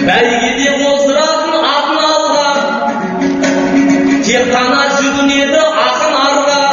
бәйгеде оздыратын атын алға, тек қана жүгінеді ақын арға.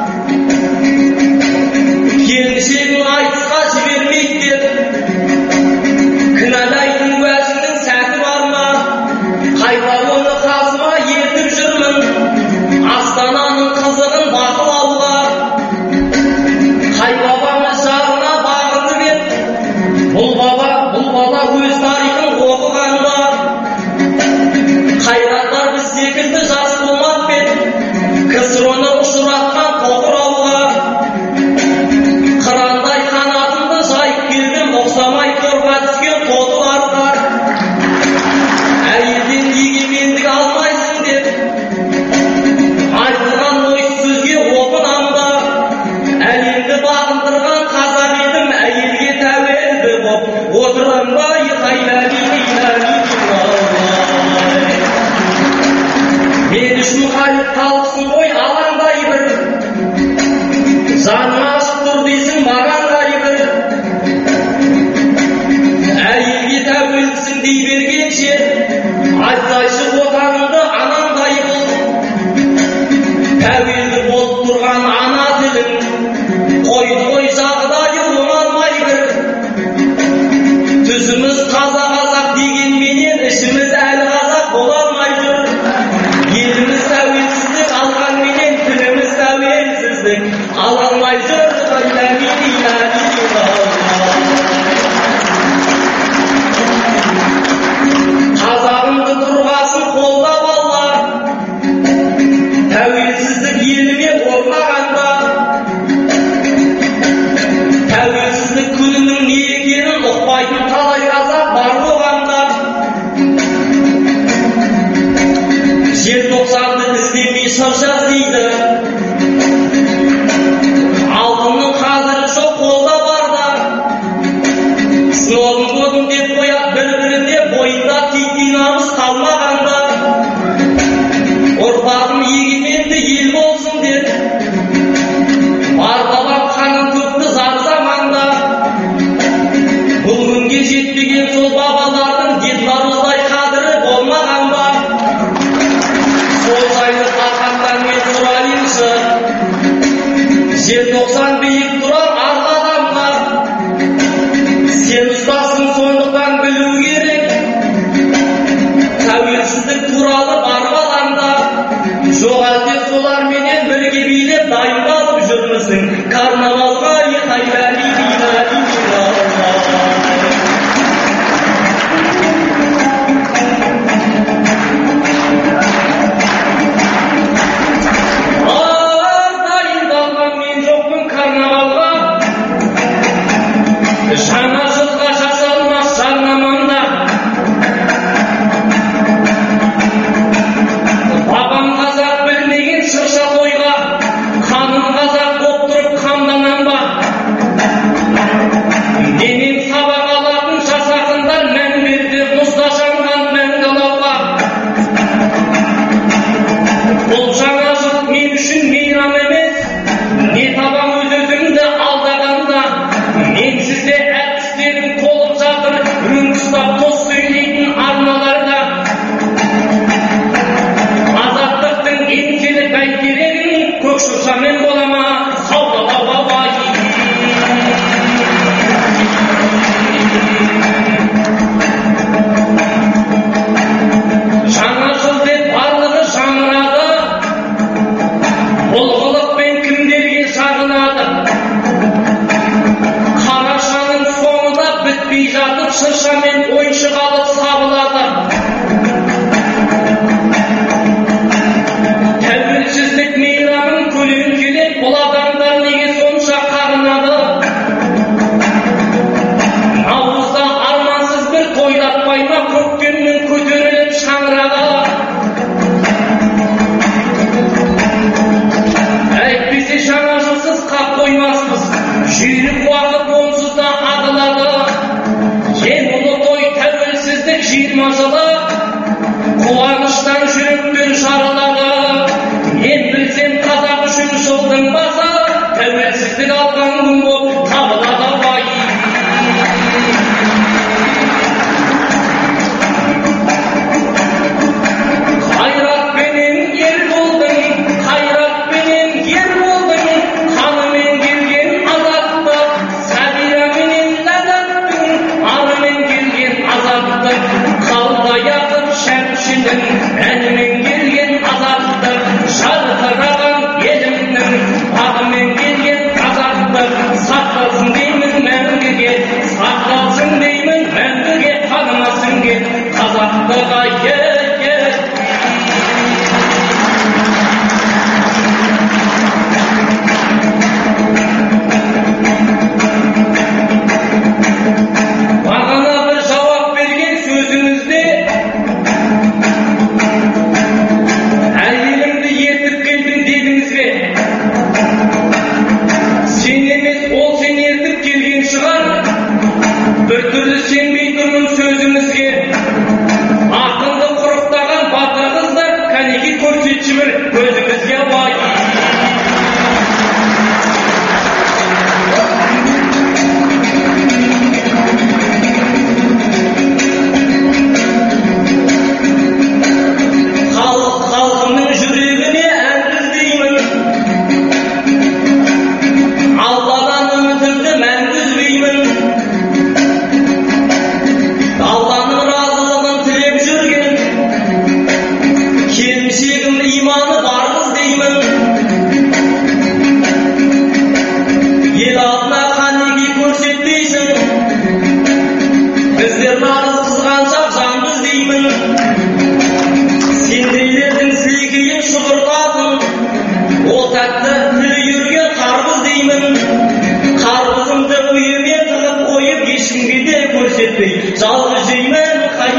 Келіншегін айтысқа жібермейді деп, кінәлайтын уәжінің сәті бар ма? Қайта оны қасыма ертіп жүрмін, Астананың қызығын бақылауға. Қай бабамыз жағына бағынып еді, бұл бала өз тарихын оқығанда. Қайраттар біз секілді жас болмап еді, КСР-ны ұшыратқан тоқырауға. Қырандай қанатымды жайып келдім, ұқсамай торға түскен қотыларға. Әйелден егемендік алмайсың деп айтылған ойсыз сөзге опынам да. Әлемді бағындырған қазақ едім, әйелге тәуелді боп отырам ба? Мен үшін қайып қалыпсың ғой алаңдай бір, жаным ашып тұр дейсің маған қайбір. Әйелге тәуелдісің дей бергенше, айтсайшы отаныңды анандай бол. Тәуелді болып тұрған ана тілің, қойды ғой жағдайы оңалмай бір. Түзіміз таза қазақ дегенменен, ішіміз әлі қазақ бола алмай жүр. Еліміз тәуелсіздік алғанменен, тіліміз тәуелсіздік ала алмай жүр. Қазағымды тұрғасын қолдап алла, тәуелсіздік еліме орнағанда. Тәуелсіздік күнінің не екенін ұқпайтын талай қазақ бар оғанда. Желтоқсанды іздемей шырша іздейді, алтынның қадірі жоқ қолда барда. Сыногын кодым деп қояды бір-біріне, бойында титтей намыс қалмағанда. Ұрпағым егеменді ел болсын деп, бар бабам қанын төкті зар заманда. Бұл күнге жетпеген сол бабалардың дед наурыздай қадірі болмаған ба? Сол жайлы тарқатқанмен сұрайыншы, желтоқсан биік тұрар арғы адамға. Сен ұстасың, сондықтан білу керек, тәуелсіздік туралы бар балаңда. Жоқ әлде соларменен бірге билеп дайындалып жүрмісің карнавалға? Дайындалған мен жоқпын карнавалға, жаңа жылға жасалмас жарнамамда. Бабам қазақ білмеген шырша тойға, қаным қазақ боп тұрып қамданам ба? Менен сабақ алатын жас ақындар мән берді мұзда жанған мәңгілауға. Бұл жаңа жыл мен үшін мейрам емес, не табам өз-өзімді алдағанда. Менсізде әртістерім толып жатыр, үн ұстап тос сөйлейтін арналарда. Азаттықтың еңселі бәйтерегін көк шыршамен бола ма саудалауға бай. Жаңа жыл деп барлығы жаңырады, бұлғылықпен кімдерге жағынады. Қарашаның соңында бітпей жатып, шыршамен ойыншық алып сабылады. Тәуелсіздік мейрамын көлеңкелеп, бұл адамдар неге сонша қағынады? Наурызда армансыз бір тойлатпай ма көктемнің көтеріліп шаңырағы? Әйтпесе жаңа жылсыз қап қоймаспыз, жүйрік уақыт онсыз да ағылады. Ең ұлы той тәуелсіздік 20 жылы, қуаныштан жүректер жарылады. Мен білсем қазақ үшін жылдың басы, тәуелсіздік алған күн боп табылады бай. қазақтыға бағана бір жауап берген сөзіңізде әйеліңді ертіп келдім дедіңіз бе? Сен емес, ол сен ертіп келген шығар. Біртүрлі сенбей тұрмын сөзіңізге. Ақынды құрықтаған батыр қыздар, кәнеки көрсетші бір көзіңізге бай. Халқымның жүрегіне ән іздеймін. Алладан үмітімді мәңгі үзбеймін. Алланың разылығын тілеп жүрген келімсегім иманы бар қыз деймін. Ел алдына қанеки көрсетпейсің. Біздер нағыз қызғаншақ жанбыз деймін. Сендейлердің сілейкейін шұбыртатын ол тәтті тілі үйірген қарбыз деймін. Қарбызымды үйіме тығып қойып ешкімге де көрсетпей жалғыз жеймін.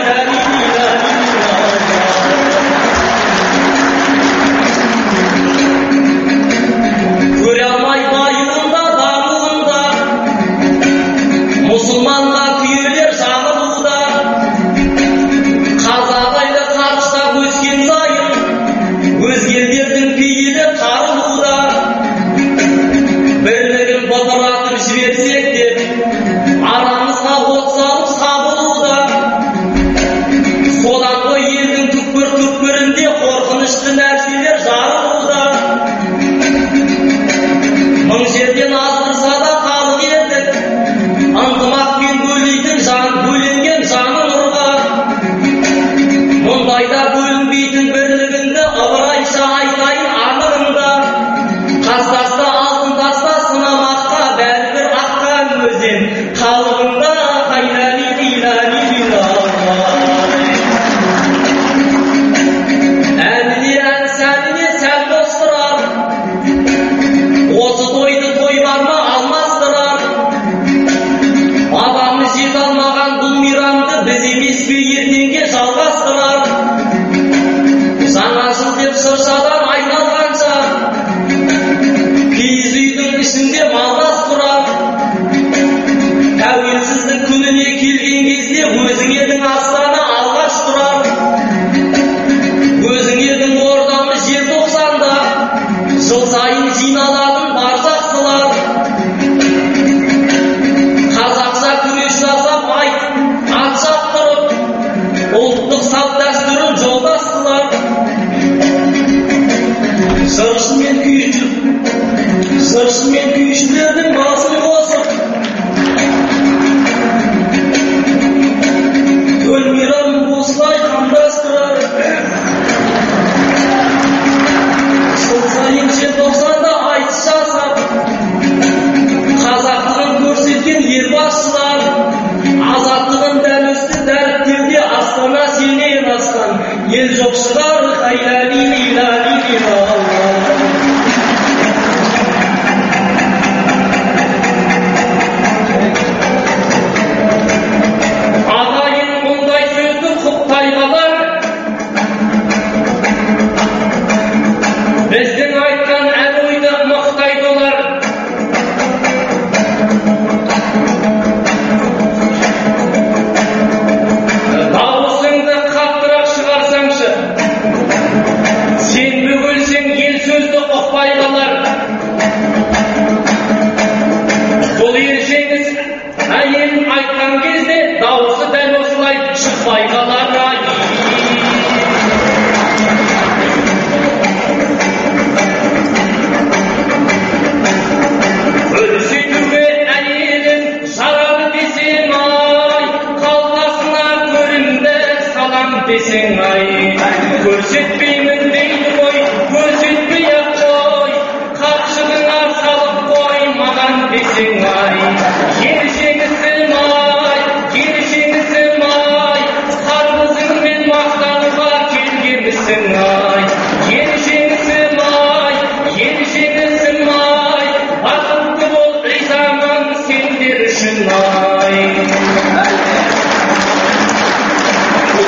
Көре алмай байуында дамуында мұсылманға күйелер жағылуда. Қазақ айды қарыштап өскен сайын өзге елдердің пейілі қарылуда. Бірлігін бытыратып жіберсек те арамызға от салып сабылуда. Содан ғой елдің түкпір-түкпірінде қорқынышты нәрселер жарылуда. Мың жерден аздырса да халық едік, ынтымақпен бөлейтін бөленген жаны нұрға. Мұндайда бөлінбейтін бірлігіңді ыбырайша айтайын анығында. Қастаста алтын таста сынамаққа бәрібір аққан өзен қалығында. Әніне ән сәніне сән қостырар. Осы тойды той бар ма алмастырар. Адамы жете алмаған бұл мейрамды біз емес пе ертеңге жалғастырар. Жаңа жыл деп шыршадан айналғанша киіз үйдің ішінде малдас тұрар. Тәуелсіздік күніне келген кезде өзің едің астана алғаш тұрар. Өзің едің ордамы желтоқсанда жыл сайын жиналатын бар жақсылар. Қазақша күрес жасап ат шаптырып ұлттық салт дәстүрін жолдастылар. Жыршы мен күйшілердің басын қосып төл мейрам осылай қамдастырар. Жыл сайын желтоқсанда айтыс жасап қазақтығын көрсеткен елбасшылар. Азаттығын дәл өсті дәріптерде астана сенен асқан ел жоқ шығар. Ағайын мұндай сөзді құптай қалар. Біздің айтқан ән ойды мықтай толар. Дауысыңды қаттырақ шығарсаңшы, сен бөгелсең ел сөзді ұқпай қалар. Бұл ержеңіс әйелін айтқан кезде дауысы дәл осылай шықпай қалар. Көрсетуге әйелін жарады десең ай, қалтасына көрімді салам десең ай. Көрсетпеймін дейді ғой, көрсетпей-ақ қой, қапшығыңа салып қой маған десең ай. Ержеңісім ай, қарбызың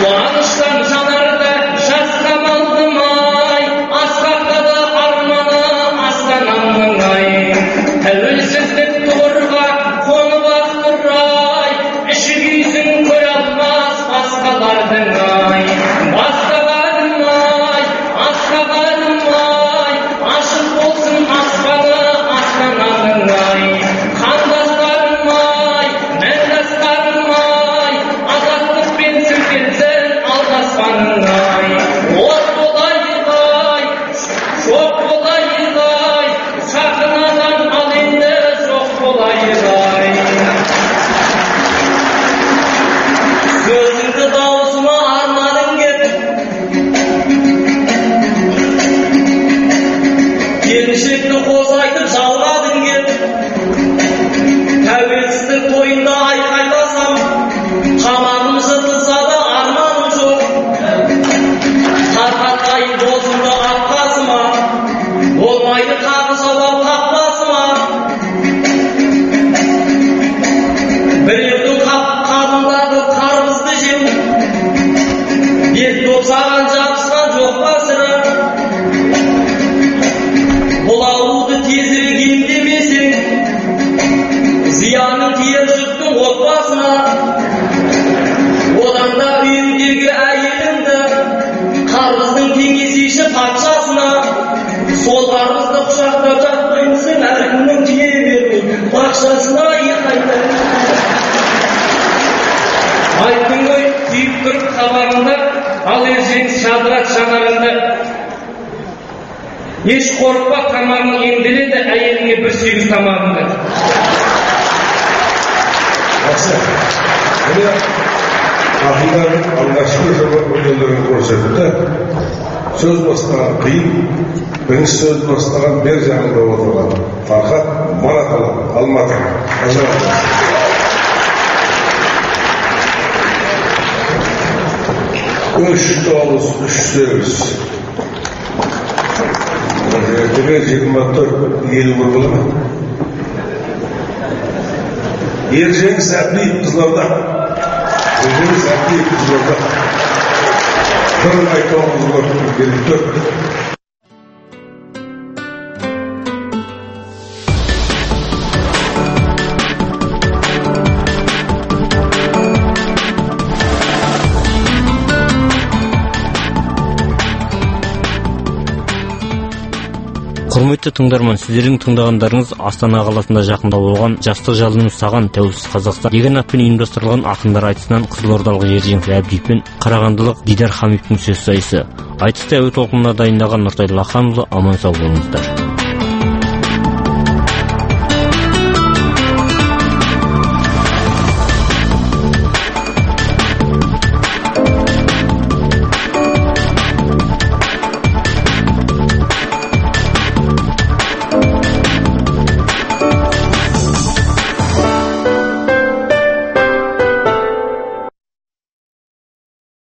Қуаныштан жанарда жасқа малдым-ай, асқақтады арманы астанамның ай. Тәуелсіздік тұғырға қонып ақ тұр-ай, іші күйсін көре алмас басқалардың ай. Басқалардың-ай, асқағардың-ай, ашық болсын аспаны астананың ай. Қандастарым-ай, мәңдастарым-ай, азаттықпен сілтенсін алдаспаның ай. От болайық-ай, жоқ болайық-ай, сақынадан ал енді жоқ болайық-ай. Сөзіңді даусыма арнадың кеп, келіншекті қос айтып жалғадың кеп, тәуелсіздік тойында айқайласам, қамағым жыртылса да арманым жоқ. Тарқатайын досымды ат қасыма, болмайды қағы жауап қақпасыма. Біреудің қабындағы қарбызды жеу, бет топсаған жабысқан жоқ па сірә. Бұл ауруды тезірек емдемесең, зияның тиер жұрттың отбасына. Одан да үйіңдегі әйеліңді қарбыздың теңесейші патшасына. Сол қарбызды құшақтап жатпаймысың, әркімнің тие бермей бақшасына иқайды. Айттың ғой күйіп тұрып хабарында, ал ержеңіс жадырат жанарында. Еш қорықпа, тамағың емделеді, әйеліңе бір сүйгіз тамағыңды. Жақсы. Міне ақындар алғашқы жоба өнерлерін көрсетті. Сөз бастаған қиын, бірінші сөз бастаған бер жағында отырған Фархат Маратұлы, Алматы. Үш тоғыз, үш сегіз. Ертеге 24-50 бола ма? Ержеңіс Әбдиев Қызылорда. Ержеңіс Әбдиев Қызылорда. 1 ай 9 көріп келіп. Құрметті тыңдарман, сіздердің тыңдағандарыңыз Астана қаласында жақында болған жастық жалынымыз саған тәуелсіз Қазақстан деген атпен ұйымдастырылған ақындар айтысынан қызылордалық Ержеңіс Әбдиев пен қарағандылық Дидар Хамиптің сөз сайысы. Айтысты әуе толқынына дайындаған Нұртай Лаханұлы, аман сау болыңыздар.